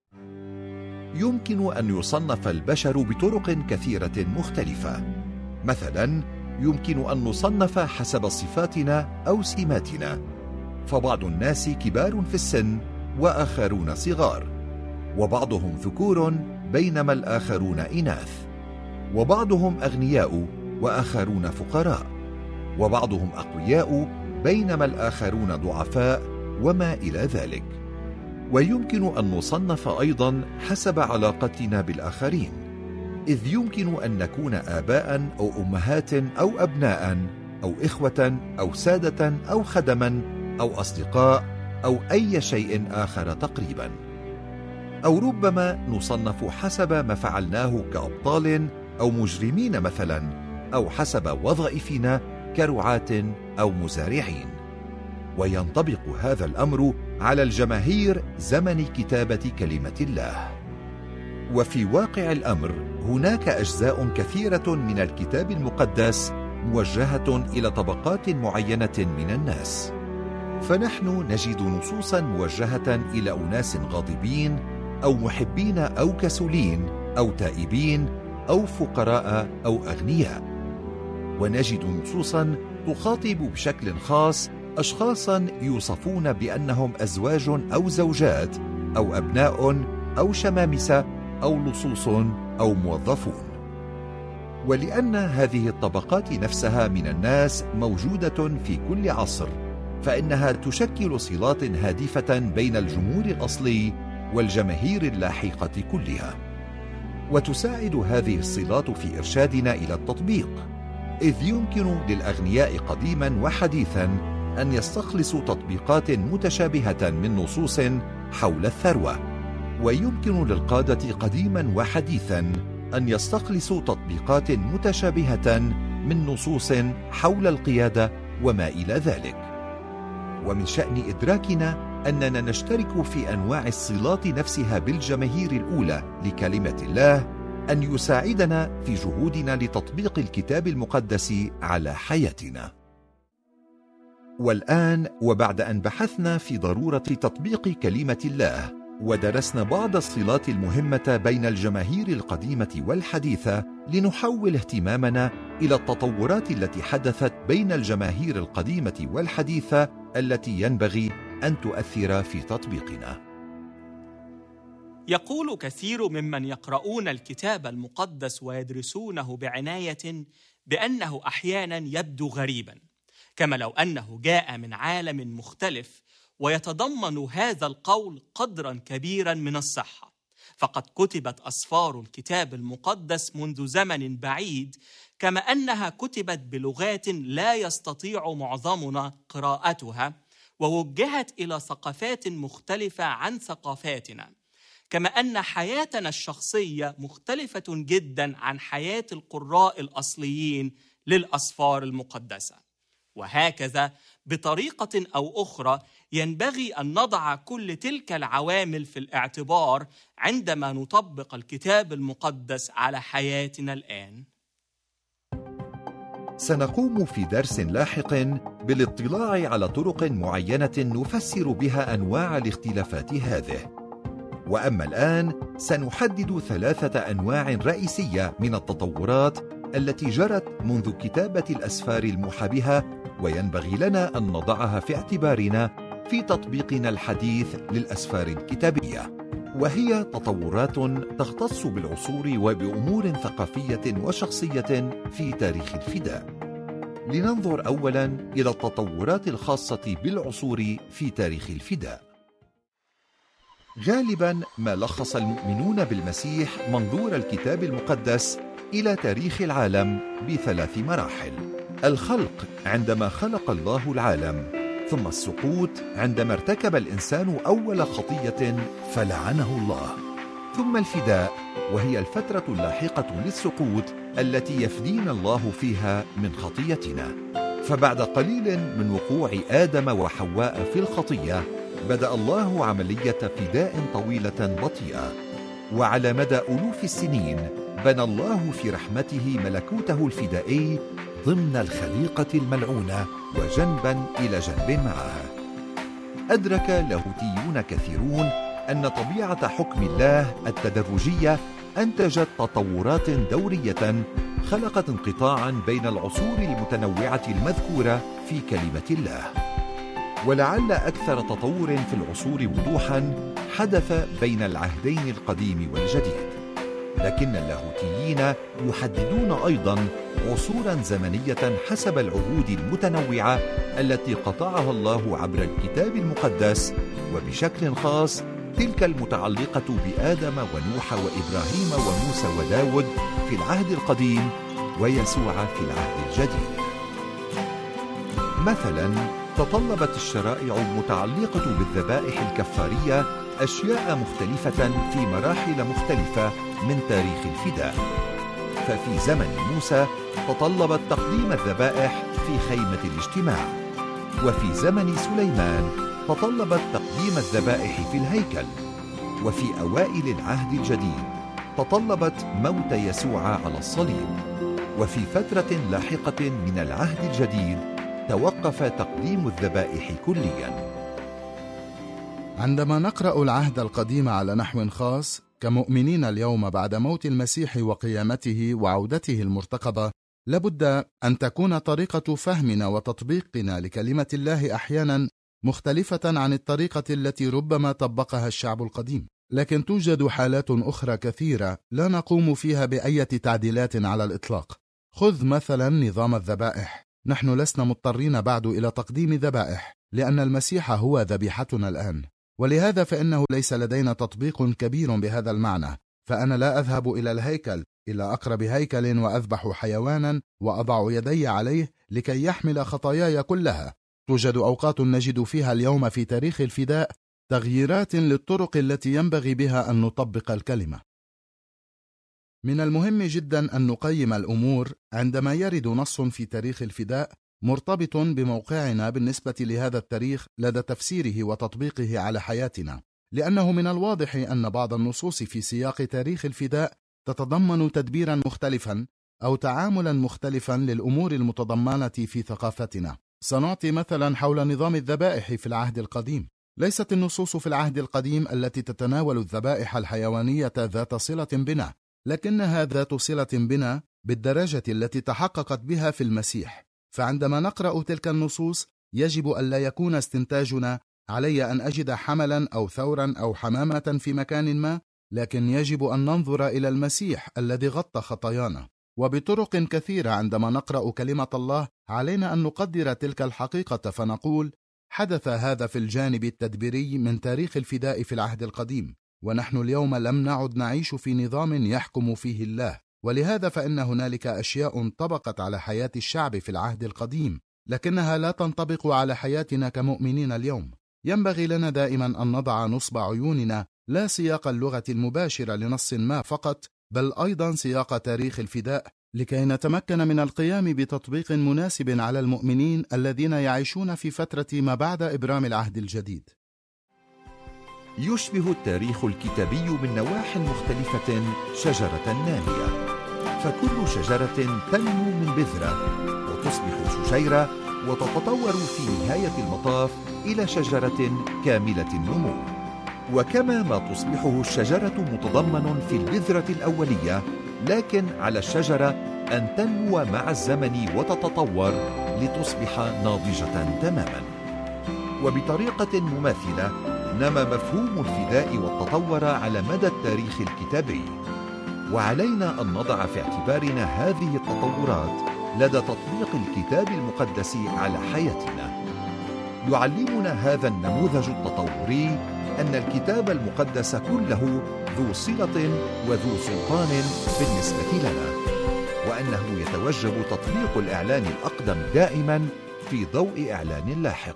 [SPEAKER 2] يمكن أن يصنف البشر بطرق كثيرة مختلفة. مثلا يمكن أن نصنف حسب صفاتنا أو سماتنا، فبعض الناس كبار في السن وآخرون صغار، وبعضهم ذكور بينما الآخرون إناث، وبعضهم أغنياء وآخرون فقراء، وبعضهم أقوياء بينما الآخرون ضعفاء، وما إلى ذلك. ويمكن أن نصنف أيضا حسب علاقتنا بالآخرين، إذ يمكن أن نكون آباء أو أمهات أو أبناء أو إخوة أو سادة أو خدما أو أصدقاء أو أي شيء آخر تقريبا. أو ربما نصنف حسب ما فعلناه كأبطال أو مجرمين مثلا، أو حسب وظائفنا كرعاة أو مزارعين. وينطبق هذا الأمر على الجماهير زمن كتابة كلمة الله. وفي واقع الأمر هناك أجزاء كثيرة من الكتاب المقدس موجهة إلى طبقات معينة من الناس، فنحن نجد نصوصا موجهة إلى أناس غاضبين أو محبين أو كسولين أو تائبين أو فقراء أو أغنياء، ونجد نصوصا تخاطب بشكل خاص أشخاصا يوصفون بأنهم أزواج أو زوجات أو أبناء أو شمامسة أو لصوص أو موظفون. ولأن هذه الطبقات نفسها من الناس موجودة في كل عصر، فإنها تشكل صلات هادفة بين الجمهور الأصلي والجماهير اللاحقة كلها، وتساعد هذه الصلات في إرشادنا إلى التطبيق، إذ يمكن للأغنياء قديما وحديثا أن يستخلصوا تطبيقات متشابهة من نصوص حول الثروة، ويمكن للقادة قديما وحديثا أن يستخلصوا تطبيقات متشابهة من نصوص حول القيادة وما إلى ذلك. ومن شأن إدراكنا أننا نشترك في أنواع الصلات نفسها بالجماهير الأولى لكلمة الله أن يساعدنا في جهودنا لتطبيق الكتاب المقدس على حياتنا. والآن، وبعد أن بحثنا في ضرورة تطبيق كلمة الله ودرسنا بعض الصلات المهمة بين الجماهير القديمة والحديثة، لنحول اهتمامنا إلى التطورات التي حدثت بين الجماهير القديمة والحديثة التي ينبغي أن تؤثر في تطبيقنا.
[SPEAKER 1] يقول كثير ممن يقرؤون الكتاب المقدس ويدرسونه بعناية بأنه أحيانا يبدو غريبا، كما لو أنه جاء من عالم مختلف، ويتضمن هذا القول قدرا كبيرا من الصحة، فقد كتبت أسفار الكتاب المقدس منذ زمن بعيد، كما أنها كتبت بلغات لا يستطيع معظمنا قراءتها، ووجهت إلى ثقافات مختلفة عن ثقافاتنا، كما أن حياتنا الشخصية مختلفة جدا عن حياة القراء الأصليين للأسفار المقدسة. وهكذا بطريقة أو أخرى ينبغي أن نضع كل تلك العوامل في الاعتبار عندما نطبق الكتاب المقدس على حياتنا الآن.
[SPEAKER 2] سنقوم في درس لاحق بالاطلاع على طرق معينة نفسر بها أنواع الاختلافات هذه. وأما الآن سنحدد 3 أنواع رئيسية من التطورات التي جرت منذ كتابة الأسفار المحابهة، وينبغي لنا أن نضعها في اعتبارنا في تطبيقنا الحديث للأسفار الكتابية، وهي تطورات تختص بالعصور وبأمور ثقافية وشخصية في تاريخ الفداء. لننظر أولاً إلى التطورات الخاصة بالعصور في تاريخ الفداء. غالباً ما لخص المؤمنون بالمسيح منظور الكتاب المقدس إلى تاريخ العالم ب3 مراحل: الخلق عندما خلق الله العالم، ثم السقوط عندما ارتكب الإنسان أول خطية فلعنه الله، ثم الفداء وهي الفترة اللاحقة للسقوط التي يفدينا الله فيها من خطيتنا. فبعد قليل من وقوع آدم وحواء في الخطية بدأ الله عملية فداء طويلة بطيئة، وعلى مدى ألوف السنين بنى الله في رحمته ملكوته الفدائي ضمن الخليقة الملعونة وجنبا إلى جنب معها. أدرك لاهوتيون كثيرون أن طبيعة حكم الله التدرجية أنتجت تطورات دورية خلقت انقطاعا بين العصور المتنوعة المذكورة في كلمة الله. ولعل أكثر تطور في العصور وضوحا حدث بين العهدين القديم والجديد، لكن اللاهوتيين يحددون أيضا عصورا زمنية حسب العهود المتنوعة التي قطعها الله عبر الكتاب المقدس، وبشكل خاص تلك المتعلقة بآدم ونوح وإبراهيم وموسى وداود في العهد القديم ويسوع في العهد الجديد. مثلا تطلبت الشرائع المتعلقة بالذبائح الكفارية أشياء مختلفة في مراحل مختلفة من تاريخ الفداء. ففي زمن موسى تطلبت تقديم الذبائح في خيمة الاجتماع، وفي زمن سليمان تطلبت تقديم الذبائح في الهيكل، وفي أوائل العهد الجديد تطلبت موت يسوع على الصليب، وفي فترة لاحقة من العهد الجديد توقف تقديم الذبائح كلياً.
[SPEAKER 3] عندما نقرأ العهد القديم على نحو خاص كمؤمنين اليوم بعد موت المسيح وقيامته وعودته المرتقبة، لابد أن تكون طريقة فهمنا وتطبيقنا لكلمة الله أحيانا مختلفة عن الطريقة التي ربما طبقها الشعب القديم. لكن توجد حالات أخرى كثيرة لا نقوم فيها بأي تعديلات على الإطلاق. خذ مثلا نظام الذبائح. نحن لسنا مضطرين بعد إلى تقديم ذبائح، لأن المسيح هو ذبيحتنا الآن، ولهذا فإنه ليس لدينا تطبيق كبير بهذا المعنى. فأنا لا أذهب إلى الهيكل، إلى أقرب هيكل، وأذبح حيوانا وأضع يدي عليه لكي يحمل خطاياي كلها. توجد أوقات نجد فيها اليوم في تاريخ الفداء تغييرات للطرق التي ينبغي بها أن نطبق الكلمة. من المهم جدا أن نقيم الأمور عندما يرد نص في تاريخ الفداء مرتبط بموقعنا بالنسبة لهذا التاريخ لدى تفسيره وتطبيقه على حياتنا، لأنه من الواضح أن بعض النصوص في سياق تاريخ الفداء تتضمن تدبيرا مختلفا أو تعاملا مختلفا للأمور المتضمنة في ثقافتنا. سنعطي مثلا حول نظام الذبائح في العهد القديم. ليست النصوص في العهد القديم التي تتناول الذبائح الحيوانية ذات صلة بنا، لكنها ذات صلة بنا بالدرجة التي تحققت بها في المسيح. فعندما نقرأ تلك النصوص يجب أن لا يكون استنتاجنا علي أن أجد حملا أو ثورا أو حمامة في مكان ما، لكن يجب أن ننظر إلى المسيح الذي غطى خطايانا. وبطرق كثيرة عندما نقرأ كلمة الله علينا أن نقدر تلك الحقيقة، فنقول حدث هذا في الجانب التدبيري من تاريخ الفداء في العهد القديم، ونحن اليوم لم نعد نعيش في نظام يحكم فيه الله. ولهذا فإن هنالك أشياء انطبقت على حياة الشعب في العهد القديم، لكنها لا تنطبق على حياتنا كمؤمنين اليوم. ينبغي لنا دائما أن نضع نصب عيوننا لا سياق اللغة المباشرة لنص ما فقط، بل أيضا سياق تاريخ الفداء، لكي نتمكن من القيام بتطبيق مناسب على المؤمنين الذين يعيشون في فترة ما بعد إبرام العهد الجديد.
[SPEAKER 2] يشبه التاريخ الكتابي من نواح مختلفة شجرة نامية، فكل شجرة تنمو من بذرة وتصبح شجيرة وتتطور في نهاية المطاف إلى شجرة كاملة النمو. وكما ما تصبحه الشجرة متضمن في البذرة الأولية، لكن على الشجرة أن تنمو مع الزمن وتتطور لتصبح ناضجة تماما. وبطريقة مماثلة نما مفهوم الفداء والتطور على مدى التاريخ الكتابي، وعلينا أن نضع في اعتبارنا هذه التطورات لدى تطبيق الكتاب المقدس على حياتنا. يعلمنا هذا النموذج التطوري أن الكتاب المقدس كله ذو صلة وذو سلطان بالنسبة لنا، وأنه يتوجب تطبيق الإعلان الأقدم دائما في ضوء إعلان لاحق.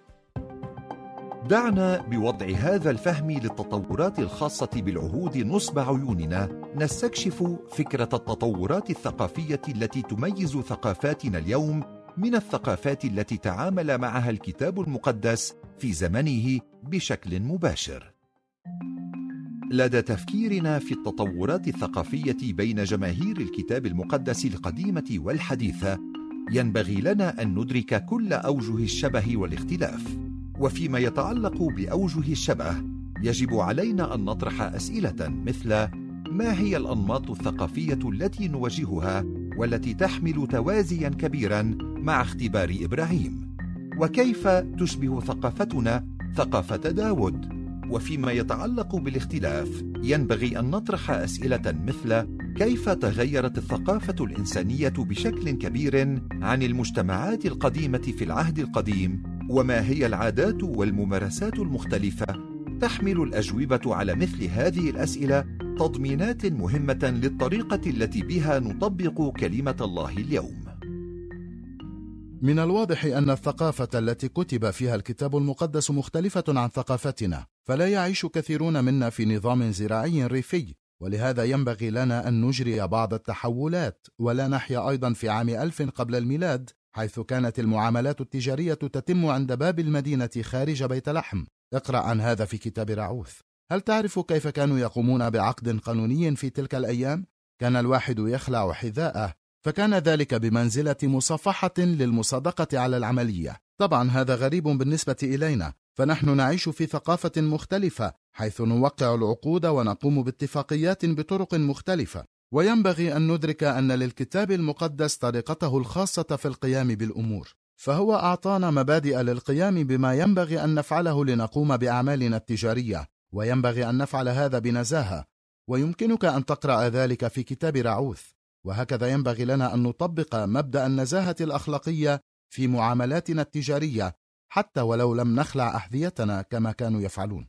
[SPEAKER 2] دعنا بوضع هذا الفهم للتطورات الخاصة بالعهود نصب عيوننا نستكشف فكرة التطورات الثقافية التي تميز ثقافاتنا اليوم من الثقافات التي تعامل معها الكتاب المقدس في زمنه بشكل مباشر. لدى تفكيرنا في التطورات الثقافية بين جماهير الكتاب المقدس القديمة والحديثة، ينبغي لنا أن ندرك كل أوجه الشبه والاختلاف. وفيما يتعلق بأوجه الشبه، يجب علينا أن نطرح أسئلة مثل: ما هي الأنماط الثقافية التي نواجهها والتي تحمل توازيا كبيرا مع اختبار إبراهيم؟ وكيف تشبه ثقافتنا ثقافة داود؟ وفيما يتعلق بالاختلاف، ينبغي أن نطرح أسئلة مثل: كيف تغيرت الثقافة الإنسانية بشكل كبير عن المجتمعات القديمة في العهد القديم؟ وما هي العادات والممارسات المختلفة؟ تحمل الأجوبة على مثل هذه الأسئلة تضمينات مهمة للطريقة التي بها نطبق كلمة الله اليوم.
[SPEAKER 3] من الواضح أن الثقافة التي كتب فيها الكتاب المقدس مختلفة عن ثقافتنا، فلا يعيش كثيرون منا في نظام زراعي ريفي، ولهذا ينبغي لنا أن نجري بعض التحولات، ولا نحيا أيضا في عام 1000 قبل الميلاد، حيث كانت المعاملات التجارية تتم عند باب المدينة خارج بيت لحم. اقرأ عن هذا في كتاب رعوث. هل تعرف كيف كانوا يقومون بعقد قانوني في تلك الأيام؟ كان الواحد يخلع حذاءه، فكان ذلك بمنزلة مصافحة للمصادقة على العملية. طبعا هذا غريب بالنسبة إلينا، فنحن نعيش في ثقافة مختلفة، حيث نوقع العقود ونقوم باتفاقيات بطرق مختلفة. وينبغي أن ندرك أن للكتاب المقدس طريقته الخاصة في القيام بالأمور، فهو أعطانا مبادئ للقيام بما ينبغي أن نفعله لنقوم بأعمالنا التجارية، وينبغي أن نفعل هذا بنزاهة، ويمكنك أن تقرأ ذلك في كتاب رعوث. وهكذا ينبغي لنا أن نطبق مبدأ النزاهة الأخلاقية في معاملاتنا التجارية، حتى ولو لم نخلع أحذيتنا كما كانوا يفعلون.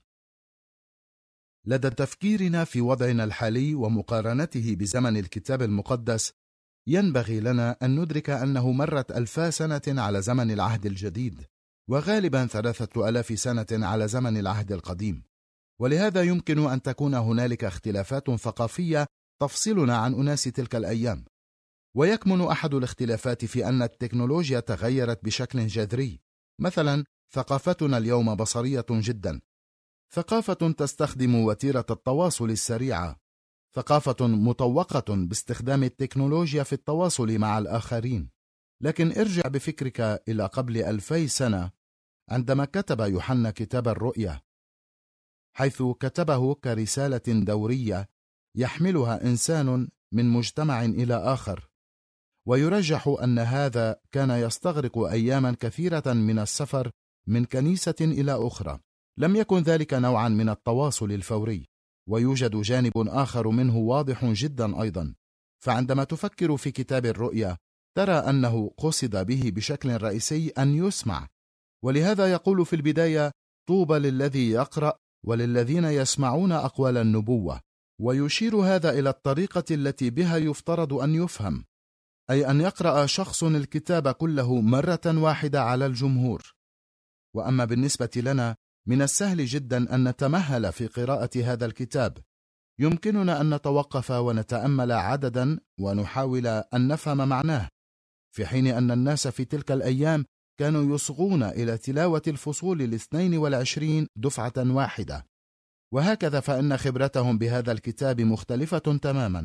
[SPEAKER 3] لدى تفكيرنا في وضعنا الحالي ومقارنته بزمن الكتاب المقدس، ينبغي لنا أن ندرك أنه مرت 1000 سنة على زمن العهد الجديد، وغالبا 3000 سنة على زمن العهد القديم، ولهذا يمكن أن تكون هنالك اختلافات ثقافية تفصلنا عن أناس تلك الأيام. ويكمن أحد الاختلافات في أن التكنولوجيا تغيرت بشكل جذري. مثلا ثقافتنا اليوم بصرية جدا، ثقافة تستخدم وتيرة التواصل السريعة، ثقافة مطوقة باستخدام التكنولوجيا في التواصل مع الآخرين. لكن ارجع بفكرك إلى قبل 2000 سنة عندما كتب يوحنا كتاب الرؤيا، حيث كتبه كرسالة دورية يحملها إنسان من مجتمع إلى آخر، ويرجح أن هذا كان يستغرق أياما كثيرة من السفر من كنيسة إلى أخرى. لم يكن ذلك نوعا من التواصل الفوري، ويوجد جانب آخر منه واضح جدا أيضا. فعندما تفكر في كتاب الرؤيا ترى أنه قصد به بشكل رئيسي أن يسمع، ولهذا يقول في البداية: طوبى للذي يقرأ وللذين يسمعون أقوال النبوة، ويشير هذا إلى الطريقة التي بها يفترض أن يفهم، أي أن يقرأ شخص الكتاب كله مرة واحدة على الجمهور. وأما بالنسبة لنا، من السهل جدا أن نتمهل في قراءة هذا الكتاب. يمكننا أن نتوقف ونتأمل عددا ونحاول أن نفهم معناه، في حين أن الناس في تلك الأيام كانوا يصغون إلى تلاوة الفصول 22 دفعة واحدة. وهكذا فإن خبرتهم بهذا الكتاب مختلفة تماما،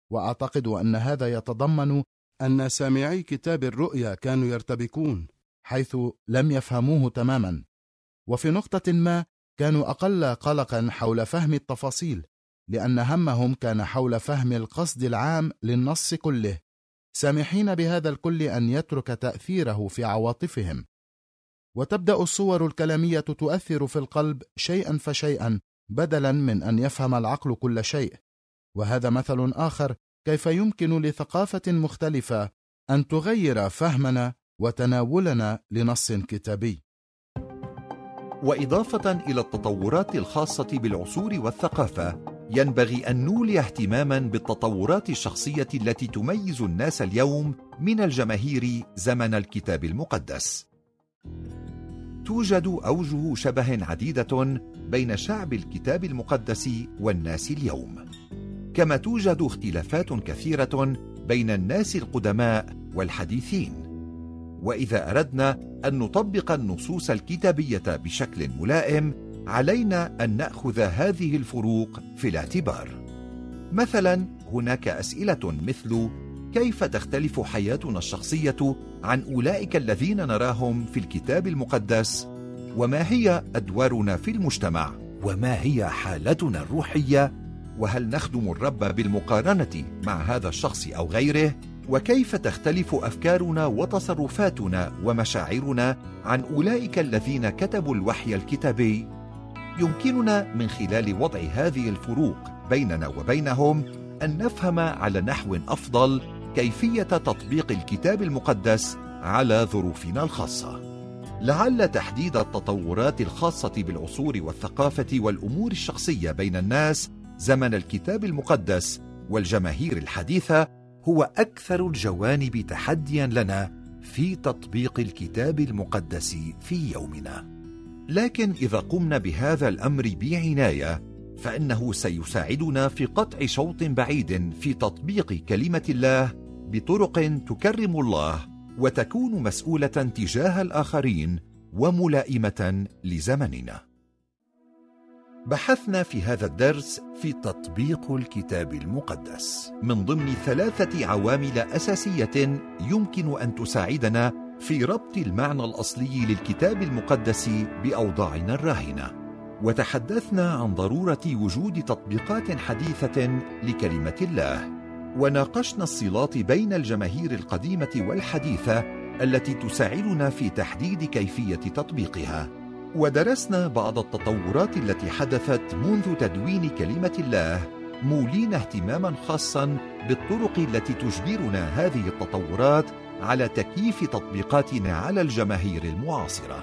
[SPEAKER 3] وأعتقد أن هذا يتضمن أن سامعي كتاب الرؤيا كانوا يرتبكون حيث لم يفهموه تماما، وفي نقطة ما كانوا أقل قلقا حول فهم التفاصيل، لأن همهم كان حول فهم القصد العام للنص كله، سامحين بهذا الكل أن يترك تأثيره في عواطفهم. وتبدأ الصور الكلامية تؤثر في القلب شيئا فشيئا بدلا من أن يفهم العقل كل شيء. وهذا مثل آخر كيف يمكن لثقافة مختلفة أن تغير فهمنا وتناولنا لنص كتابي.
[SPEAKER 2] وإضافة إلى التطورات الخاصة بالعصور والثقافة، ينبغي أن نولي اهتماما بالتطورات الشخصية التي تميز الناس اليوم من الجماهير زمن الكتاب المقدس. توجد أوجه شبه عديدة بين شعب الكتاب المقدس والناس اليوم، كما توجد اختلافات كثيرة بين الناس القدماء والحديثين. وإذا أردنا أن نطبق النصوص الكتابية بشكل ملائم، علينا أن نأخذ هذه الفروق في الاعتبار. مثلا هناك أسئلة مثل: كيف تختلف حياتنا الشخصية عن أولئك الذين نراهم في الكتاب المقدس؟ وما هي أدوارنا في المجتمع؟ وما هي حالتنا الروحية؟ وهل نخدم الرب بالمقارنة مع هذا الشخص أو غيره؟ وكيف تختلف أفكارنا وتصرفاتنا ومشاعرنا عن أولئك الذين كتبوا الوحي الكتابي؟ يمكننا من خلال وضع هذه الفروق بيننا وبينهم أن نفهم على نحو أفضل كيفية تطبيق الكتاب المقدس على ظروفنا الخاصة. لعل تحديد التطورات الخاصة بالعصور والثقافة والأمور الشخصية بين الناس زمن الكتاب المقدس والجماهير الحديثة هو أكثر الجوانب تحديا لنا في تطبيق الكتاب المقدس في يومنا. لكن إذا قمنا بهذا الأمر بعناية، فإنه سيساعدنا في قطع شوط بعيد في تطبيق كلمة الله بطرق تكرم الله وتكون مسؤولة تجاه الآخرين وملائمة لزمننا. بحثنا في هذا الدرس في تطبيق الكتاب المقدس من ضمن 3 عوامل أساسية يمكن أن تساعدنا في ربط المعنى الأصلي للكتاب المقدس بأوضاعنا الراهنة. وتحدثنا عن ضرورة وجود تطبيقات حديثة لكلمة الله، وناقشنا الصلات بين الجماهير القديمة والحديثة التي تساعدنا في تحديد كيفية تطبيقها، ودرسنا بعض التطورات التي حدثت منذ تدوين كلمة الله، مولين اهتماما خاصا بالطرق التي تجبرنا هذه التطورات على تكييف تطبيقاتنا على الجماهير المعاصرة.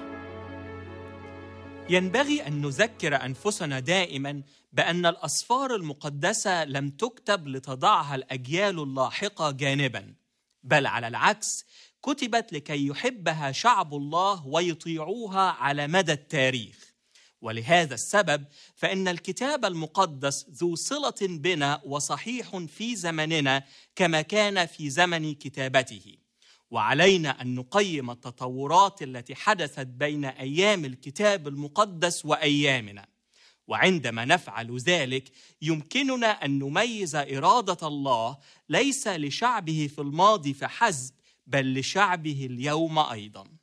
[SPEAKER 1] ينبغي أن نذكر أنفسنا دائما بأن الأسفار المقدسة لم تكتب لتضعها الأجيال اللاحقة جانبا، بل على العكس كتبت لكي يحبها شعب الله ويطيعوها على مدى التاريخ. ولهذا السبب فإن الكتاب المقدس ذو صلة بنا وصحيح في زمننا كما كان في زمن كتابته، وعلينا أن نقيم التطورات التي حدثت بين أيام الكتاب المقدس وأيامنا. وعندما نفعل ذلك يمكننا أن نميز إرادة الله ليس لشعبه في الماضي فحسب، بل لشعبه اليوم أيضا.